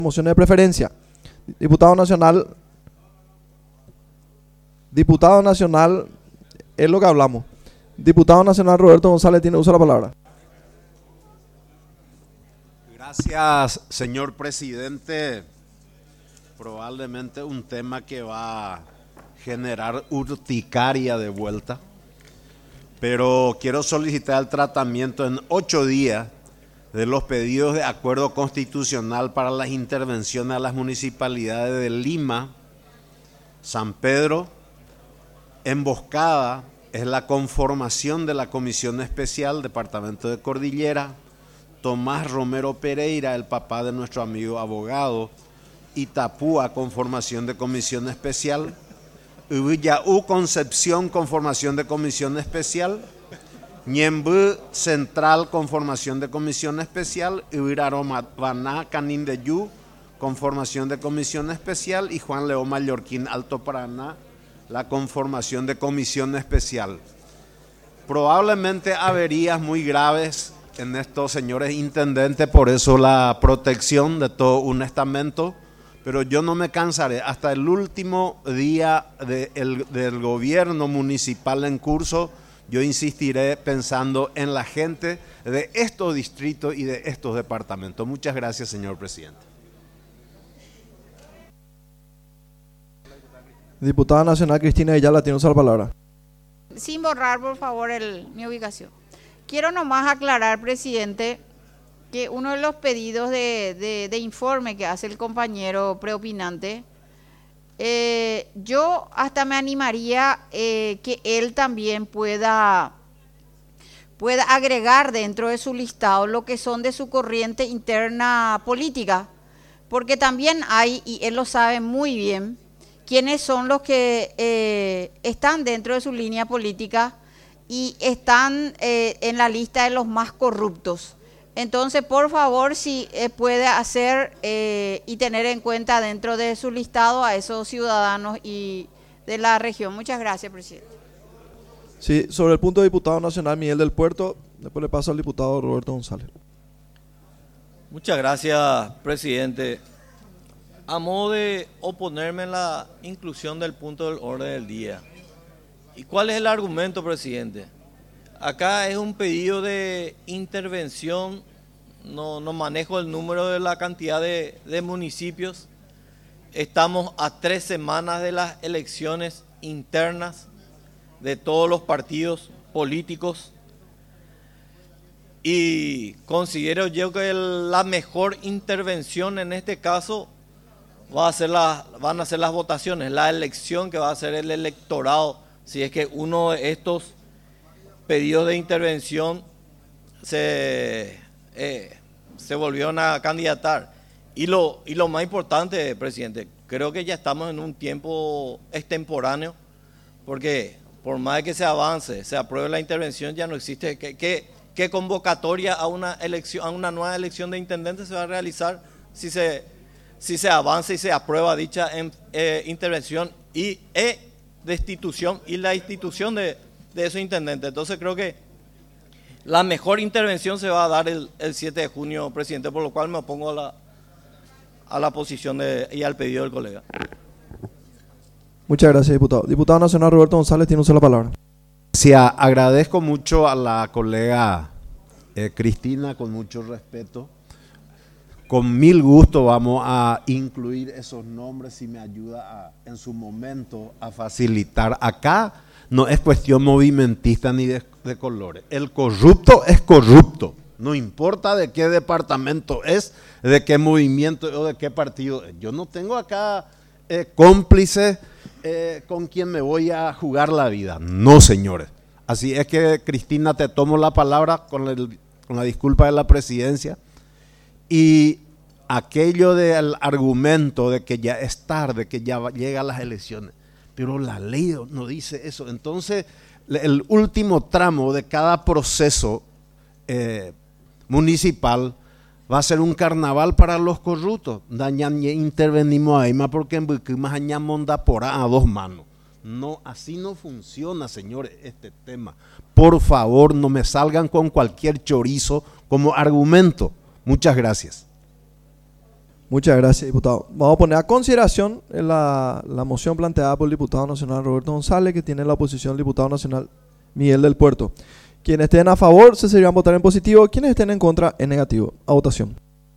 Mociones de preferencia. Diputado Nacional, es lo que hablamos. Diputado Nacional Roberto González tiene uso de la palabra. Gracias, señor presidente. Probablemente un tema que va a generar urticaria de vuelta, pero quiero solicitar el tratamiento en 8 días de los pedidos de acuerdo constitucional para las intervenciones a las municipalidades de Lima, San Pedro, Emboscada, es la conformación de la Comisión Especial, Departamento de Cordillera, Tomás Romero Pereira, el papá de nuestro amigo abogado, Itapúa, conformación de Comisión Especial, Ubiyaú, Concepción, conformación de Comisión Especial, Ñembú Central, conformación de Comisión Especial, Uiraromabaná, Canindeyú, conformación de Comisión Especial, y Juan León Mallorquín, Alto Paraná, la conformación de Comisión Especial. Probablemente averías muy graves en estos señores intendentes, por eso la protección de todo un estamento, pero yo no me cansaré hasta el último día del gobierno municipal en curso. Yo insistiré pensando en la gente de estos distritos y de estos departamentos. Muchas gracias, señor presidente. Diputada Nacional Cristina Ayala tiene uso de la palabra. Sin borrar, por favor, mi ubicación. Quiero nomás aclarar, presidente, que uno de los pedidos de informe que hace el compañero preopinante, yo hasta me animaría que él también pueda agregar dentro de su listado lo que son de su corriente interna política, porque también hay, y él lo sabe muy bien, quiénes son los que están dentro de su línea política y están en la lista de los más corruptos. Entonces, por favor, si puede hacer y tener en cuenta dentro de su listado a esos ciudadanos y de la región. Muchas gracias, presidente. Sí, sobre el punto de diputado nacional Miguel del Puerto, después le paso al diputado Roberto González. Muchas gracias, presidente. A modo de oponerme en la inclusión del punto del orden del día. ¿Y cuál es el argumento, presidente? Acá es un pedido de intervención, no manejo el número de la cantidad de municipios. Estamos a 3 semanas de las elecciones internas de todos los partidos políticos y considero yo que la mejor intervención en este caso van a ser las votaciones, la elección que va a hacer el electorado, si es que uno de estos pedidos de intervención se volvieron a candidatar. Y lo más importante, presidente, creo que ya estamos en un tiempo extemporáneo, porque por más de que se avance, se apruebe la intervención, ya no existe qué convocatoria a una elección, a una nueva elección de intendente se va a realizar si se avanza y se aprueba dicha intervención y destitución y la institución de esos intendentes. Entonces creo que la mejor intervención se va a dar el 7 de junio, presidente, por lo cual me opongo a la posición y al pedido del colega. Muchas gracias, diputado. Diputado Nacional Roberto González tiene uso de la palabra. Sí, agradezco mucho a la colega Cristina, con mucho respeto. Con mil gusto vamos a incluir esos nombres si me ayuda en su momento a facilitar. Acá no es cuestión movimentista ni de colores. El corrupto es corrupto. No importa de qué departamento es, de qué movimiento o de qué partido es. Yo no tengo acá cómplices con quien me voy a jugar la vida. No, señores. Así es que, Cristina, te tomo la palabra con la disculpa de la presidencia. Y aquello del argumento de que ya es tarde, que ya llegan las elecciones, pero la ley no dice eso. Entonces, el último tramo de cada proceso municipal va a ser un carnaval para los corruptos. Intervenimos ahí más porque en Buquimas monda por a 2 manos. No, así no funciona, señores, este tema. Por favor, no me salgan con cualquier chorizo como argumento. Muchas gracias. Muchas gracias, diputado. Vamos a poner a consideración la moción planteada por el diputado nacional Roberto González, que tiene la oposición el diputado nacional Miguel del Puerto. Quienes estén a favor se seguirán votar en positivo, quienes estén en contra en negativo. A votación.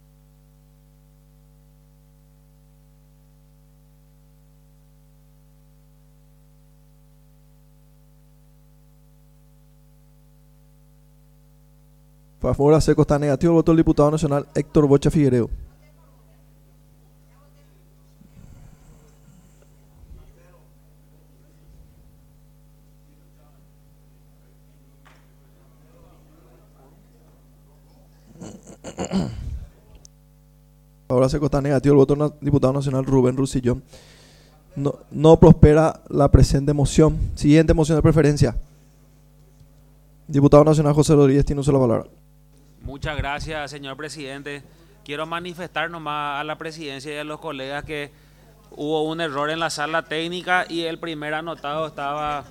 Por favor, Seco está negativo el voto del diputado nacional Héctor Bocha Figueiredo. Ahora se está negativo el voto del diputado nacional Rubén Rusillón. No prospera la presente moción. Siguiente moción de preferencia. Diputado nacional José Rodríguez tiene uso de la palabra. Muchas gracias, señor presidente. Quiero manifestar nomás a la presidencia y a los colegas que hubo un error en la sala técnica y el primer anotado estaba...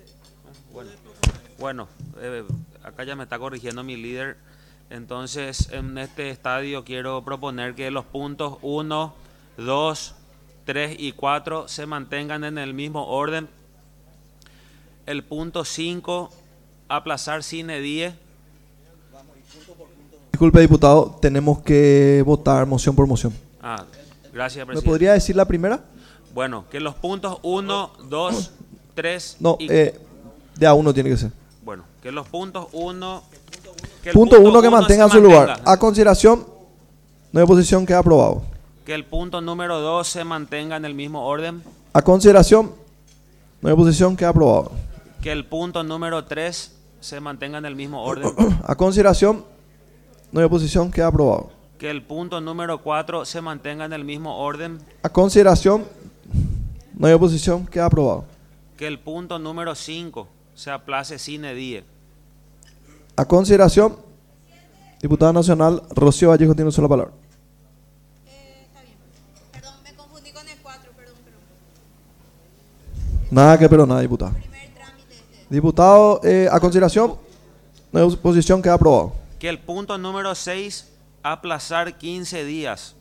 Bueno, acá ya me está corrigiendo mi líder. Entonces, en este estadio quiero proponer que los puntos 1, 2, 3 y 4 se mantengan en el mismo orden. El punto 5, aplazar sine die. Disculpe, diputado, tenemos que votar moción por moción. Gracias, presidente. ¿Me podría decir la primera? Bueno, que los puntos 1, 2, 3 No, y... de A1 tiene que ser. Bueno, que los puntos 1... Punto 1 que mantenga su lugar. A consideración, no hay oposición, queda aprobado. Que el punto número 2 se mantenga en el mismo orden. A consideración, no hay oposición, queda aprobado. Que el punto número 3 se mantenga en el mismo orden. A consideración, no hay oposición, queda aprobado. Que el punto número 4 se mantenga en el mismo orden. A consideración, no hay oposición, queda aprobado. Que el punto número 5 se aplace sine die. A consideración, diputada nacional Rocío Vallejo tiene uso de la palabra. Está bien. Perdón, me confundí con el 4, perdón. Nada que pero nada, diputado. Primer trámite Diputado, a consideración, no hay oposición, queda aprobado. Que el punto número 6 aplazar 15 días.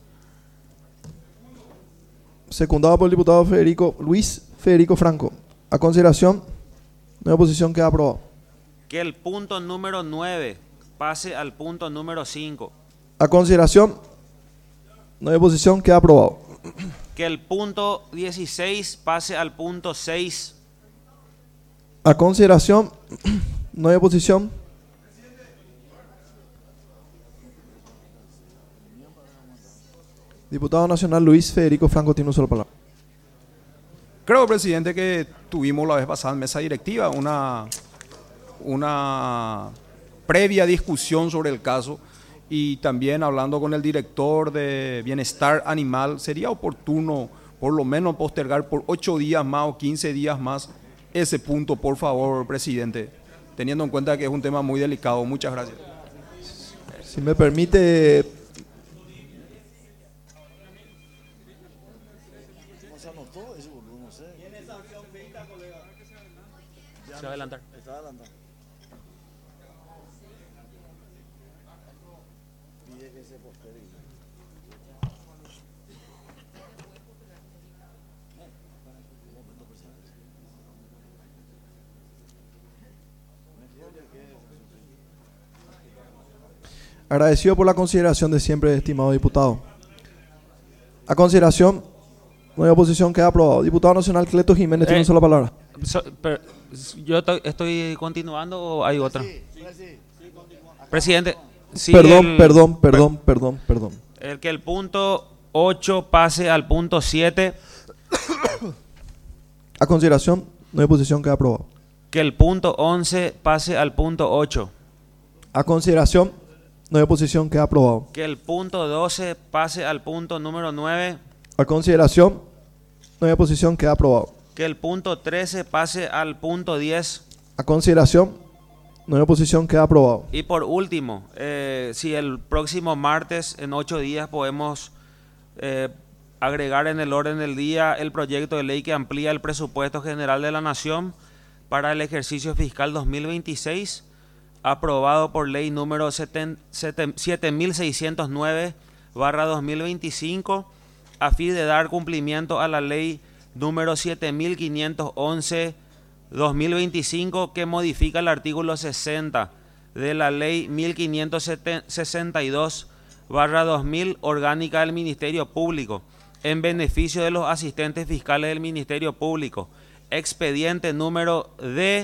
Secundado por el diputado Luis Federico Franco. A consideración, no hay oposición, queda aprobado. Que el punto número 9 pase al punto número 5. A consideración, no hay oposición, queda aprobado. Que el punto 16 pase al punto 6. A consideración, no hay oposición. Diputado nacional Luis Federico Franco tiene uso de la palabra. Creo, presidente, que tuvimos la vez pasada en mesa directiva una previa discusión sobre el caso y también hablando con el director de Bienestar Animal, sería oportuno por lo menos postergar por 8 días más o 15 días más ese punto, por favor, presidente, teniendo en cuenta que es un tema muy delicado. Muchas gracias. Si me permite... Se va a adelantar. Agradecido por la consideración de siempre, estimado diputado. A consideración, no hay oposición, queda aprobado. Diputado nacional Cleto Jiménez tiene una sola palabra. ¿Yo estoy continuando o hay otra? Presidente, sí, Perdón. El que el punto 8 pase al punto 7. A consideración, no hay oposición, queda aprobado. Que el punto 11 pase al punto 8. A consideración, no hay oposición, queda aprobado. Que el punto 12 pase al punto número 9. A consideración, no hay oposición, queda aprobado. Que el punto 13 pase al punto 10. A consideración, no hay oposición, queda aprobado. Y por último, si el próximo martes, en 8 días, podemos agregar en el orden del día el proyecto de ley que amplía el presupuesto general de la Nación para el ejercicio fiscal 2026, aprobado por ley número 7609 2025 a fin de dar cumplimiento a la ley número 7511-2025 que modifica el artículo 60 de la ley 1562-2000 orgánica del Ministerio Público en beneficio de los asistentes fiscales del Ministerio Público, expediente número D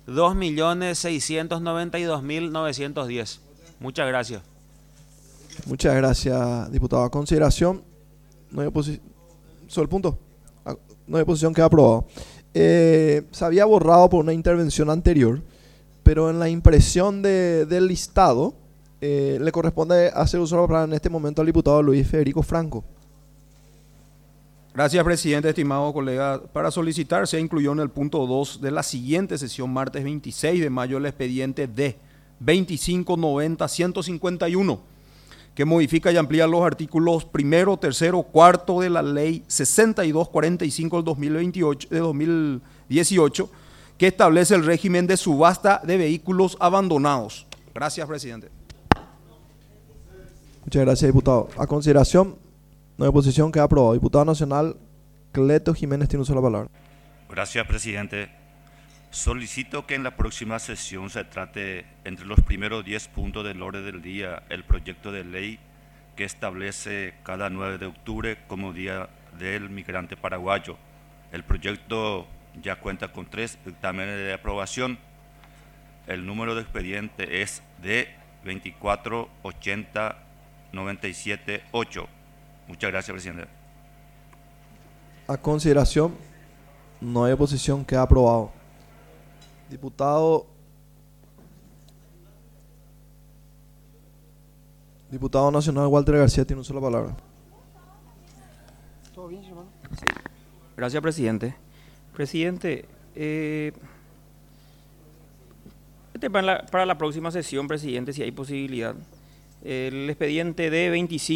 2.692.910. Muchas gracias. Muchas gracias, diputado. A consideración, no hay oposición. ¿Sobre el punto? No hay oposición, queda aprobado. Se había borrado por una intervención anterior, pero en la impresión del listado le corresponde hacer uso de la palabra en este momento al diputado Luis Federico Franco. Gracias, presidente. Estimado colega, para solicitar se incluyó en el punto 2 de la siguiente sesión, martes 26 de mayo, el expediente D 2590-151, que modifica y amplía los artículos 1, 3, 4 de la ley 6245 del 2018, que establece el régimen de subasta de vehículos abandonados. Gracias, presidente. Muchas gracias, diputado. A consideración, no hay oposición, queda aprobado. Diputado nacional Cleto Jiménez tiene uso de la palabra. Gracias, presidente. Solicito que en la próxima sesión se trate entre los primeros 10 puntos del orden del día el proyecto de ley que establece cada 9 de octubre como Día del Migrante Paraguayo. El proyecto ya cuenta con 3 dictámenes de aprobación. El número de expediente es de 2480-978. Muchas gracias, presidente. A consideración, no hay oposición, queda aprobado. Diputado nacional Walter García tiene uso de la palabra. ¿Todo bien, hermano? Sí. Gracias, presidente. Presidente, para la próxima sesión, presidente, si hay posibilidad, el expediente D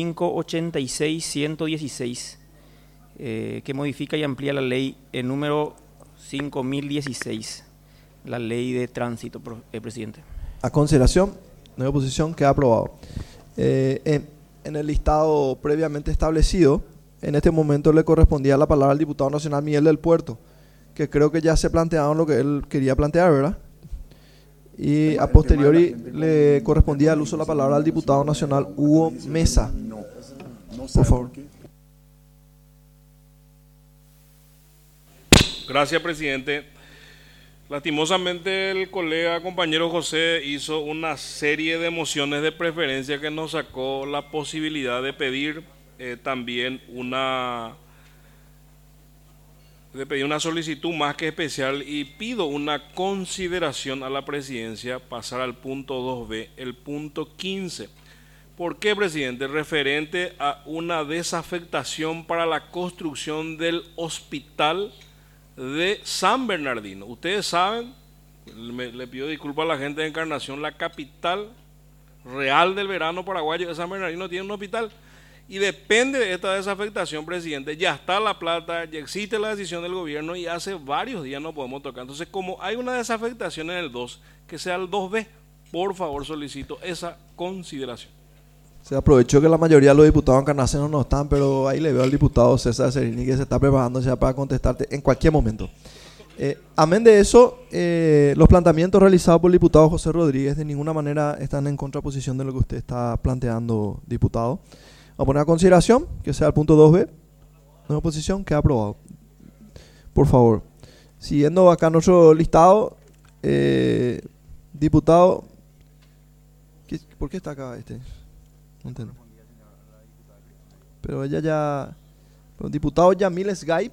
2586-116, que modifica y amplía la ley número 5016, la ley de tránsito, presidente. A consideración, no hay oposición, queda aprobado. En el listado previamente establecido, en este momento le correspondía la palabra al diputado nacional Miguel del Puerto, que creo que ya se plantearon lo que él quería plantear, ¿verdad? Y a posteriori le correspondía el uso de la palabra al diputado nacional Hugo Mesa. Por favor. Gracias, presidente. Lastimosamente el colega compañero José hizo una serie de mociones de preferencia que nos sacó la posibilidad de pedir también una solicitud más que especial, y pido una consideración a la presidencia pasar al punto 2B, el punto 15. ¿Por qué, presidente? Referente a una desafectación para la construcción del hospital de San Bernardino. Ustedes saben, le pido disculpas a la gente de Encarnación, la capital real del verano paraguayo de San Bernardino tiene un hospital, y depende de esta desafectación, presidente. Ya está la plata, ya existe la decisión del gobierno y hace varios días no podemos tocar. Entonces, como hay una desafectación en el 2, que sea el 2B, por favor solicito esa consideración. Se aprovechó que la mayoría de los diputados encarnaciones no están, pero ahí le veo al diputado César Cerini que se está preparando ya para contestarte en cualquier momento. Amén de eso, los planteamientos realizados por el diputado José Rodríguez de ninguna manera están en contraposición de lo que usted está planteando, diputado. Vamos a poner a consideración que sea el punto 2B. No hay oposición, queda aprobado. Por favor. Siguiendo acá nuestro listado, diputado... ¿Por qué está acá este? No entiendo. Pero ella ya... Diputado Yamil Sgaib.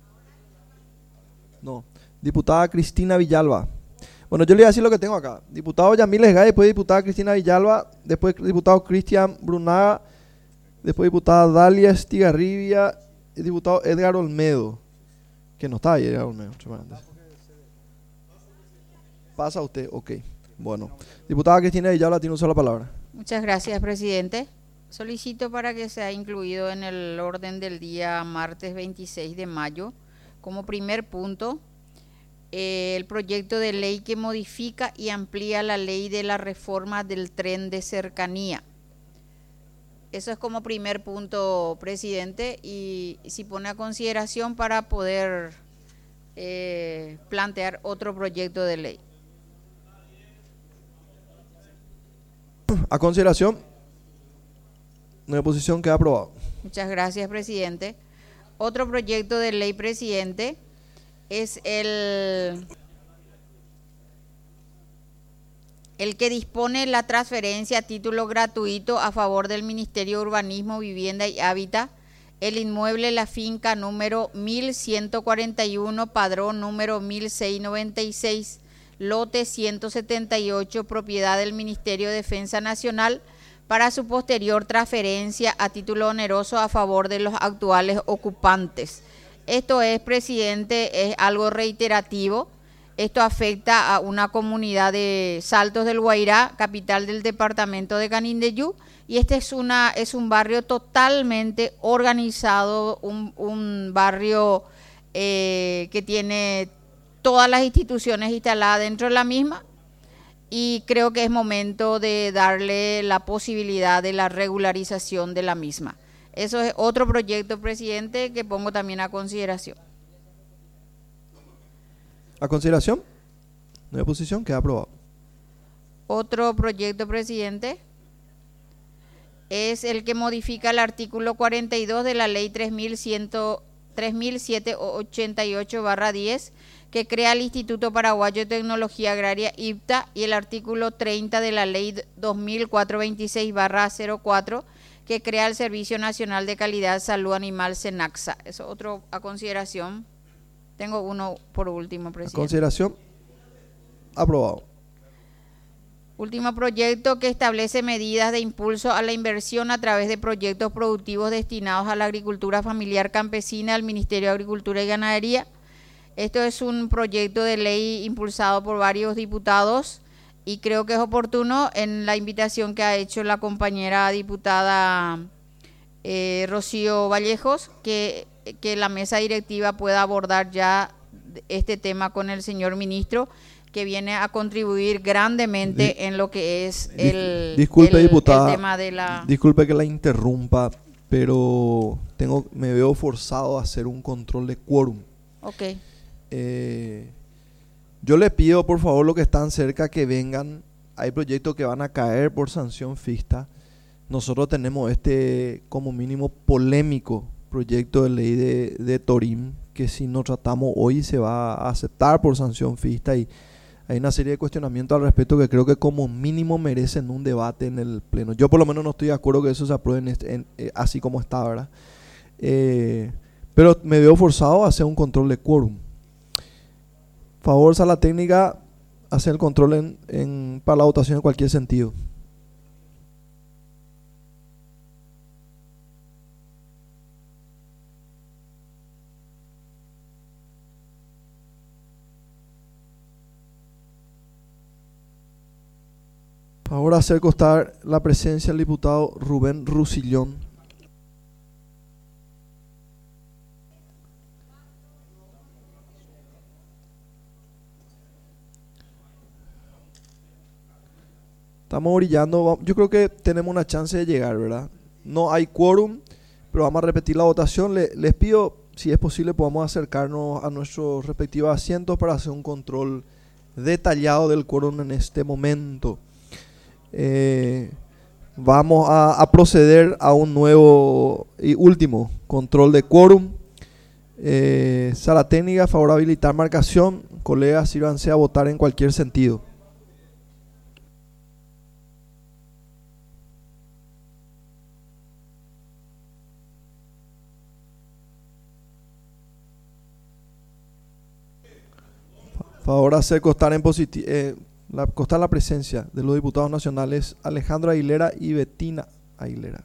No. Diputada Cristina Villalba. Bueno, yo le voy a decir lo que tengo acá. Diputado Yamil Sgaib, después diputada Cristina Villalba, después diputado Cristian Brunaga, después diputada Dalia Estigarribia y diputado Edgar Olmedo. Que no está ahí, Edgar Olmedo. Pasa usted, ok. Bueno. Diputada Cristina Villalba tiene una sola palabra. Muchas gracias, presidente. Solicito para que sea incluido en el orden del día martes 26 de mayo, como primer punto, el proyecto de ley que modifica y amplía la ley de la reforma del tren de cercanía. Eso es como primer punto, presidente, y si pone a consideración para poder plantear otro proyecto de ley. A consideración, nueva posición queda aprobado. Muchas gracias, presidente. Otro proyecto de ley, presidente, es el que dispone la transferencia a título gratuito a favor del Ministerio de Urbanismo, Vivienda y Hábitat, el inmueble La Finca número 1141, padrón número 1696, lote 178, propiedad del Ministerio de Defensa Nacional, para su posterior transferencia a título oneroso a favor de los actuales ocupantes. Esto es, presidente, es algo reiterativo. Esto afecta a una comunidad de Saltos del Guairá, capital del departamento de Canindeyú, y este es un barrio totalmente organizado, un barrio que tiene todas las instituciones instaladas dentro de la misma, y creo que es momento de darle la posibilidad de la regularización de la misma. Eso es otro proyecto, presidente, que pongo también a consideración. A consideración, nueva posición queda aprobado. Otro proyecto, presidente, es el que modifica el artículo 42 de la ley 3788/10, que crea el Instituto Paraguayo de Tecnología Agraria IPTA, y el artículo 30 de la ley 2426/04, que crea el Servicio Nacional de Calidad de Salud Animal SENACSA. Eso otro a consideración. Tengo uno por último, A presidente. consideración, aprobado. Último proyecto, que establece medidas de impulso a la inversión a través de proyectos productivos destinados a la agricultura familiar campesina del Ministerio de Agricultura y Ganadería. Esto es un proyecto de ley impulsado por varios diputados, y creo que es oportuno en la invitación que ha hecho la compañera diputada Rocío Vallejos, que la mesa directiva pueda abordar ya este tema con el señor ministro, que viene a contribuir grandemente en lo que es Disculpe, diputada, el tema de la... Disculpe que la interrumpa, pero me veo forzado a hacer un control de quórum. Ok. Yo le pido, por favor, los que están cerca, que vengan. Hay proyectos que van a caer por sanción FISTA. Nosotros tenemos como mínimo, polémico proyecto de ley de Torim, que si no tratamos hoy se va a aceptar por sanción FISTA, y hay una serie de cuestionamientos al respecto que creo que como mínimo merecen un debate en el Pleno. Yo por lo menos no estoy de acuerdo que eso se apruebe así como está, ¿verdad? Pero me veo forzado a hacer un control de quórum. Favor, sala técnica, hacer el control para la votación en cualquier sentido. Favor, hacer constar la presencia del diputado Rubén Rusillón. Estamos brillando. Yo creo que tenemos una chance de llegar, ¿verdad? No hay quórum, pero vamos a repetir la votación. Les pido, si es posible, podamos acercarnos a nuestros respectivos asientos para hacer un control detallado del quórum en este momento. Vamos a proceder a un nuevo y último control de quórum. Sala técnica, favor habilitar marcación. Colegas, sírvanse a votar en cualquier sentido. Favor hacer constar constar la presencia de los diputados nacionales Alejandro Aguilera y Betina Aguilera.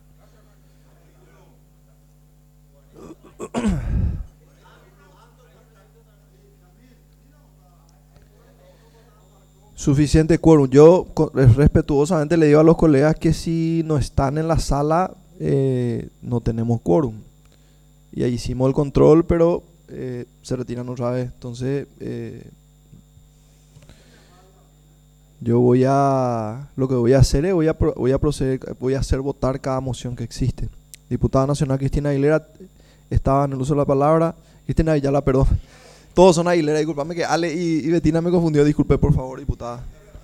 Suficiente quórum. Yo respetuosamente le digo a los colegas que si no están en la sala, no tenemos quórum. Y ahí hicimos el control, pero se retiran otra vez. Entonces, Lo que voy a hacer es voy a hacer votar cada moción que existe. Diputada Nacional Cristina Aguilera estaba en el uso de la palabra. Cristina Ayala, perdón. Todos son Aguilera, disculpame que Ale y Betina me confundió. Disculpe, por favor, diputada.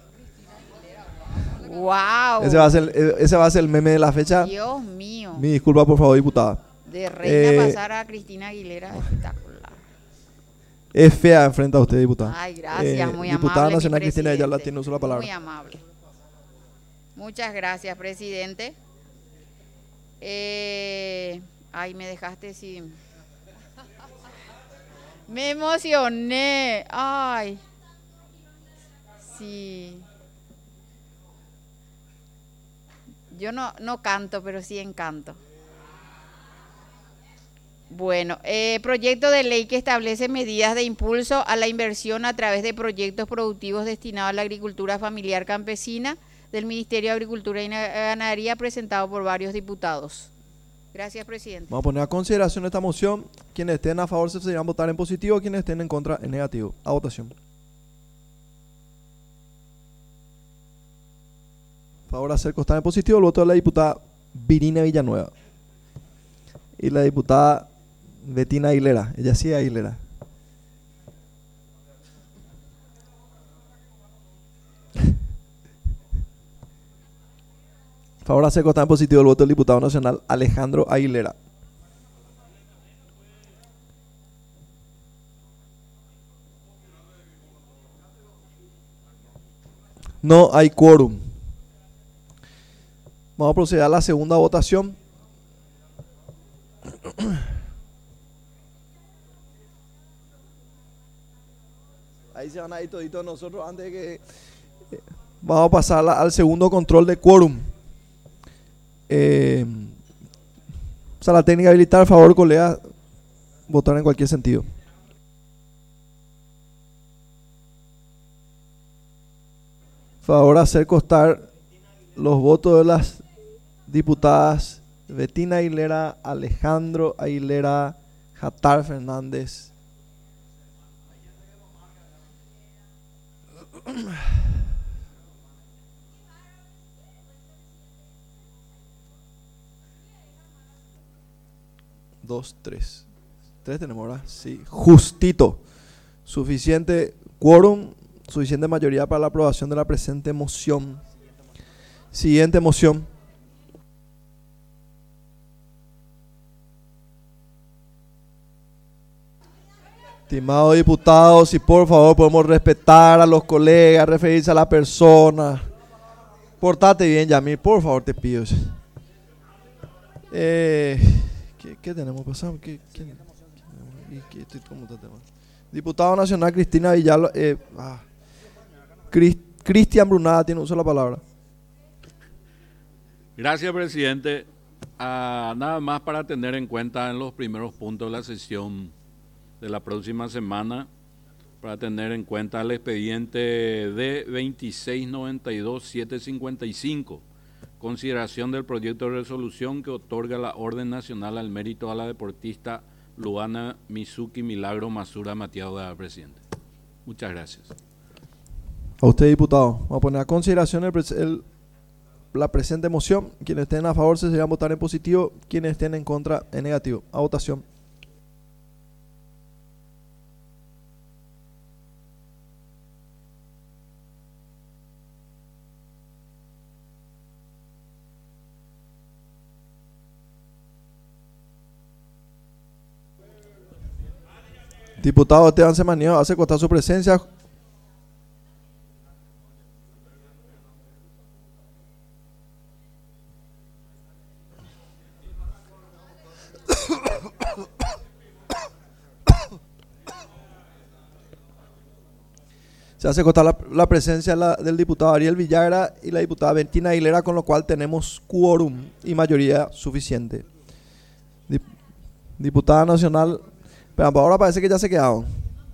¡Wow! Ese va a ser el meme de la fecha. Dios mío. Mi disculpa, por favor, diputada. De reina pasar a Cristina Aguilera, espectacular. Es fea enfrente a usted, diputada. Ay, gracias, muy diputada amable. Nacional mi Cristina Ayala presidente. tiene uso de la palabra. Muy amable. Muchas gracias, presidente. Ay, me dejaste sin... Me emocioné. Ay. Sí. Yo no canto, pero sí encanto. Bueno, proyecto de ley que establece medidas de impulso a la inversión a través de proyectos productivos destinados a la agricultura familiar campesina del Ministerio de Agricultura y Ganadería, presentado por varios diputados. Gracias, presidente. Vamos a poner a consideración esta moción. Quienes estén a favor se deberán votar en positivo, quienes estén en contra en negativo. A votación. Favor hacer constar en positivo el voto de la diputada Virina Villanueva y la diputada Betina Aguilera. Ella sí es Aguilera. Favor hacer constar en positivo el voto del diputado nacional Alejandro Aguilera. No hay quórum. Vamos a proceder a la segunda votación. Ahí se van a ir toditos nosotros antes de que... vamos a pasar al segundo control de quórum. Sala técnica habilitar, por favor, colega, votar en cualquier sentido. Favor hacer constar los votos de las diputadas Betina Aguilera, Alejandro Aguilera, Jatar Fernández. Dos, tres. Tres tenemos ahora, sí. Justito. Suficiente quórum, suficiente mayoría para la aprobación de la presente moción. Siguiente moción. Estimados diputados, si por favor podemos respetar a los colegas, referirse a la persona. Portate bien, Yamil, por favor te pido. ¿Qué tenemos pasado? Diputado nacional Cristina Villalba, Cristian Brunada tiene uso de la palabra. Gracias, presidente. Nada más para tener en cuenta en los primeros puntos de la sesión de la próxima semana, para tener en cuenta el expediente de 2692-755, consideración del proyecto de resolución que otorga la Orden Nacional al Mérito a la deportista Luana Mizuki Milagro Masura Matiaga, presidente. Muchas gracias. A usted, diputado. Vamos a poner a consideración la presente moción. Quienes estén a favor se deberán votar en positivo, quienes estén en contra en negativo. A votación. Diputado Esteban Semanio, hace constar su presencia. Se hace constar la presencia del diputado Ariel Villagra y la diputada Betina Aguilera, con lo cual tenemos quórum y mayoría suficiente. Diputada nacional... Pero ahora parece que ya se quedaron.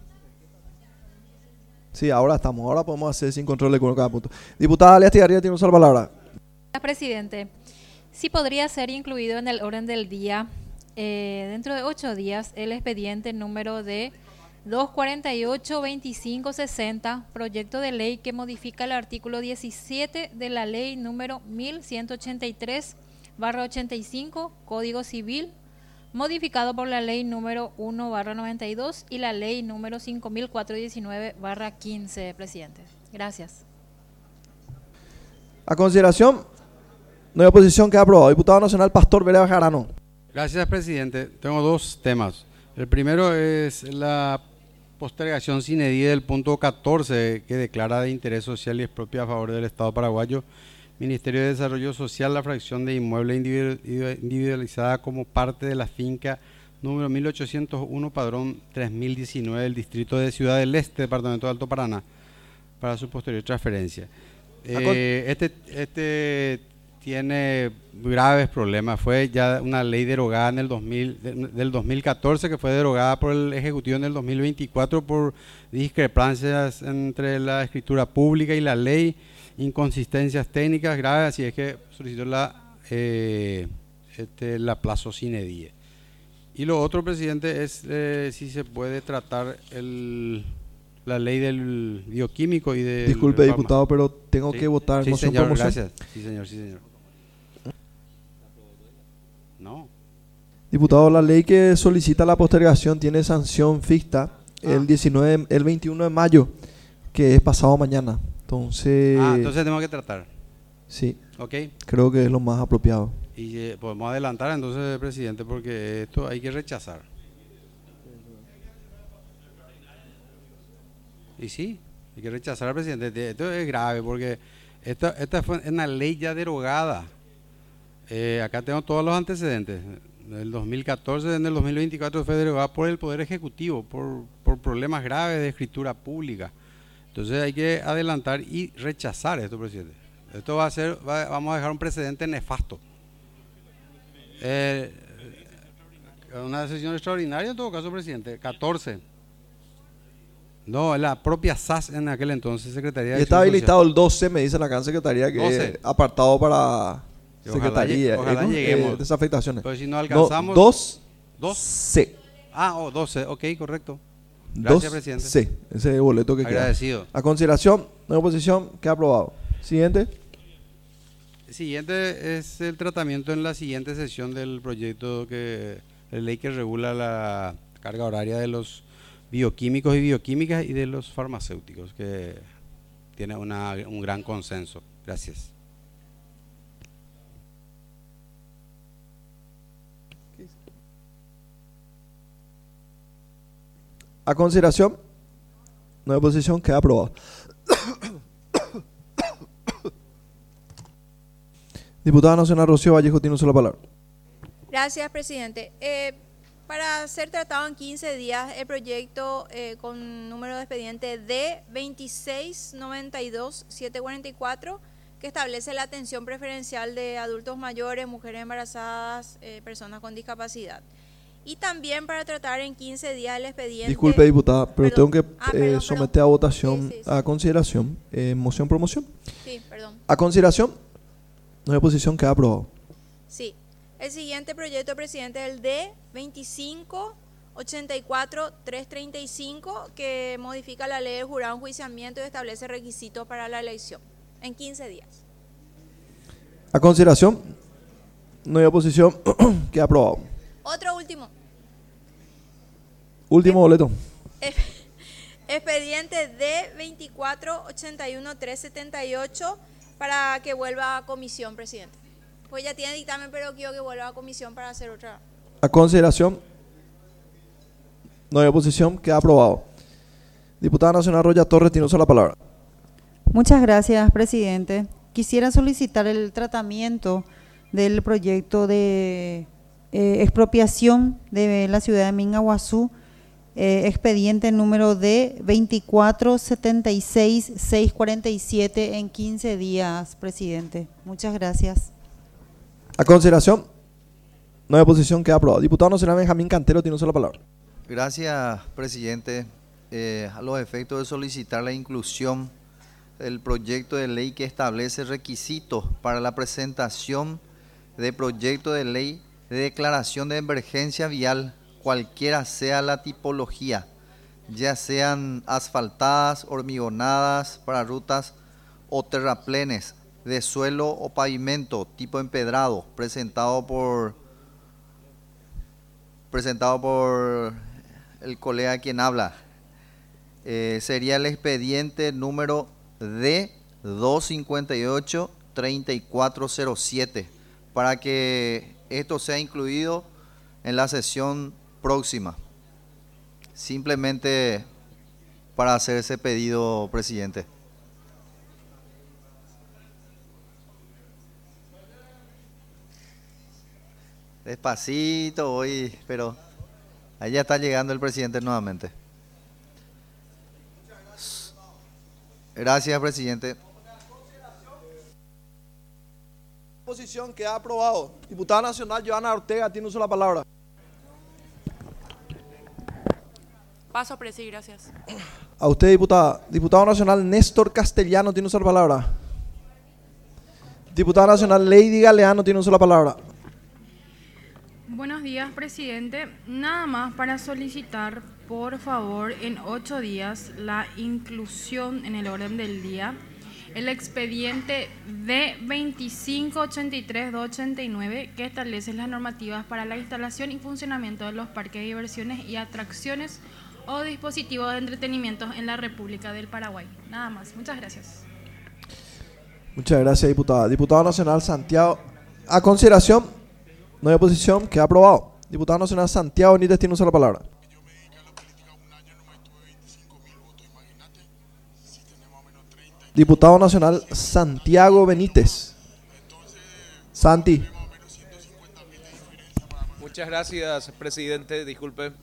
Sí, ahora estamos. Ahora podemos hacer sin control de cada punto. Diputada Alias Tigarría tiene uso de la palabra. Presidente, sí podría ser incluido en el orden del día, dentro de 8 días, el expediente número de 248-2560, proyecto de ley que modifica el artículo 17 de la ley número 1183/85, Código Civil, modificado por la ley número 1/92 y la ley número 5419/15, presidente. Gracias. A consideración, no hay oposición, queda aprobado. Diputado Nacional Pastor Vera Bejarano. Gracias, presidente. Tengo dos temas. El primero es la postergación sine die del punto 14, que declara de interés social y expropia a favor del Estado paraguayo, Ministerio de Desarrollo Social, la fracción de inmueble individualizada como parte de la finca número 1801, padrón 3019 del distrito de Ciudad del Este, departamento de Alto Paraná, para su posterior transferencia. Este tiene graves problemas. Fue ya una ley derogada en el del 2014, que fue derogada por el Ejecutivo en el 2024 por discrepancias entre la escritura pública y la ley, inconsistencias técnicas graves, así es que solicitó la plazo sine die. Y lo otro, presidente, es si se puede tratar la ley del bioquímico y del... Disculpe, diputado, pero tengo que votar. Sí, Moción señor, por moción. gracias. Sí, señor, sí, señor. No. Diputado, la ley que solicita la postergación tiene sanción fixta el 21 de mayo, que es pasado mañana. Entonces tenemos que tratar. Sí. Ok. Creo que es lo más apropiado. Y podemos adelantar entonces, presidente, porque esto hay que rechazar. Y sí, hay que rechazar al presidente. Esto es grave porque esta fue una ley ya derogada. Acá tengo todos los antecedentes. En el 2014, en el 2024 fue derogada por el Poder Ejecutivo, por problemas graves de escritura pública. Entonces hay que adelantar y rechazar esto, presidente. Esto vamos a dejar un precedente nefasto. Una sesión extraordinaria en todo caso, presidente, 14. No, la propia SAS en aquel entonces, Secretaría de... Y está habilitado el 12, me dice la Gran Secretaría, que 12. Es apartado para Secretaría. Ojalá lleguemos. Desafectaciones. Pero si no alcanzamos... No, 2 C. 12, ok, correcto. Gracias, presidente. C, ese boleto que agradecido. Queda. A consideración, no oposición, queda aprobado. Siguiente. Siguiente es el tratamiento en la siguiente sesión del proyecto de ley que regula la carga horaria de los bioquímicos y bioquímicas y de los farmacéuticos, que tiene un gran consenso. Gracias. A consideración, no hay oposición, queda aprobado. Diputada Nacional Rocío Vallejo tiene una sola palabra. Gracias, presidente. Para ser tratado en 15 días, el proyecto con número de expediente D2692744, que establece la atención preferencial de adultos mayores, mujeres embarazadas, personas con discapacidad. Y también para tratar en 15 días el expediente... Disculpe, diputada, pero perdón. tengo que someter a votación, sí. A consideración, moción por moción. Sí, perdón. A consideración, no hay oposición, queda aprobado. Sí. El siguiente proyecto, presidente, es el D2584335, que modifica la ley de jurado en enjuiciamiento y establece requisitos para la elección en 15 días. A consideración, no hay oposición, queda aprobado. Otro último. Último boleto. Expediente D2481378 para que vuelva a comisión, presidente. Pues ya tiene dictamen, pero quiero que vuelva a comisión para hacer otra. A consideración, no hay oposición, queda aprobado. Diputada Nacional Roya Torres tiene la palabra. Muchas gracias, presidente. Quisiera solicitar el tratamiento del proyecto de expropiación de la ciudad de Mingaguazú, expediente número D2476647 en 15 días, presidente. Muchas gracias. A consideración, no hay oposición, queda aprobado. Diputado Nacional Benjamín Cantero tiene la palabra. Gracias, presidente. A los efectos de solicitar la inclusión del proyecto de ley que establece requisitos para la presentación de proyecto de ley de declaración de emergencia vial, cualquiera sea la tipología, ya sean asfaltadas, hormigonadas para rutas o terraplenes de suelo o pavimento tipo empedrado, presentado por el colega quien habla. Sería el expediente número D258-3407 para que esto sea incluido en la sesión próxima. Simplemente para hacer ese pedido, presidente. Despacito hoy, pero ahí ya está llegando el presidente nuevamente. Gracias, presidente. Posición que ha aprobado. Diputada nacional Joana Ortega tiene uso de la palabra. Paso, presi, gracias. A usted, diputada. Diputado nacional Néstor Castellano tiene uso de la palabra. Diputada nacional Lady Galeano tiene uso de la palabra. Buenos días, presidente. Nada más para solicitar, por favor, en 8 días la inclusión en el orden del día el expediente D2583289 que establece las normativas para la instalación y funcionamiento de los parques de diversiones y atracciones o dispositivos de entretenimiento en la República del Paraguay. Nada más. Muchas gracias. Muchas gracias, diputada. Diputado nacional Santiago. A consideración, no hay oposición, queda aprobado. Diputado nacional Santiago Benítez tiene uso de la palabra. Diputado nacional Santiago Benítez. Santi. Muchas gracias, presidente. Disculpe.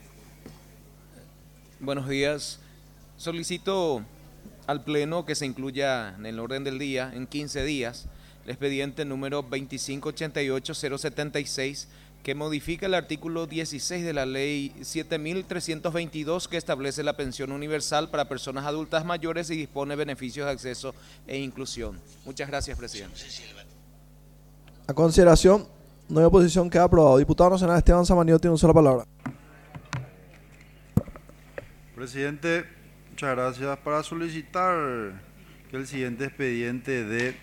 Buenos días. Solicito al Pleno que se incluya en el orden del día, en 15 días, el expediente número 2588-076, que modifica el artículo 16 de la ley 7322 que establece la pensión universal para personas adultas mayores y dispone beneficios de acceso e inclusión. Muchas gracias, presidente. A consideración, no hay oposición, queda aprobado. Diputado nacional Esteban Samaniego tiene uso de la palabra. Presidente, muchas gracias. Para solicitar que el siguiente expediente de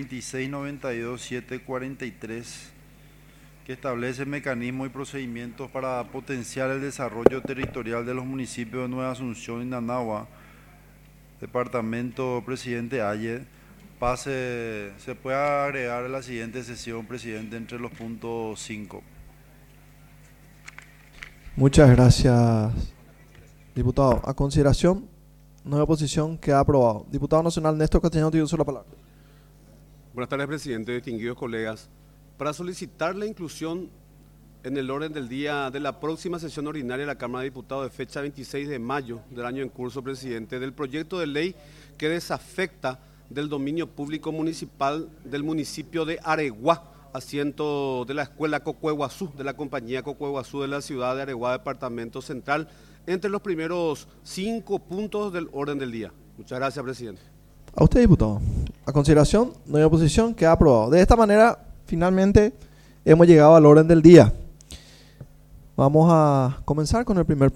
2692-743, que establece mecanismos y procedimientos para potenciar el desarrollo territorial de los municipios de Nueva Asunción y Nanagua, departamento presidente Aye, se puede agregar en la siguiente sesión, presidente, entre los puntos 5. Muchas gracias, diputado. A consideración, no hay oposición, queda aprobado. Diputado nacional Néstor Castellano tiene uso de la palabra. Buenas tardes, presidente, distinguidos colegas. Para solicitar la inclusión en el orden del día de la próxima sesión ordinaria de la Cámara de Diputados de fecha 26 de mayo del año en curso, presidente, del proyecto de ley que desafecta del dominio público municipal del municipio de Areguá, asiento de la escuela Cocueguazú, de la compañía Cocueguazú de la ciudad de Areguá, departamento central, entre los primeros 5 puntos del orden del día. Muchas gracias, presidente. A usted, diputado. A consideración, no hay oposición, queda aprobado. De esta manera, finalmente, hemos llegado al orden del día. Vamos a comenzar con el primer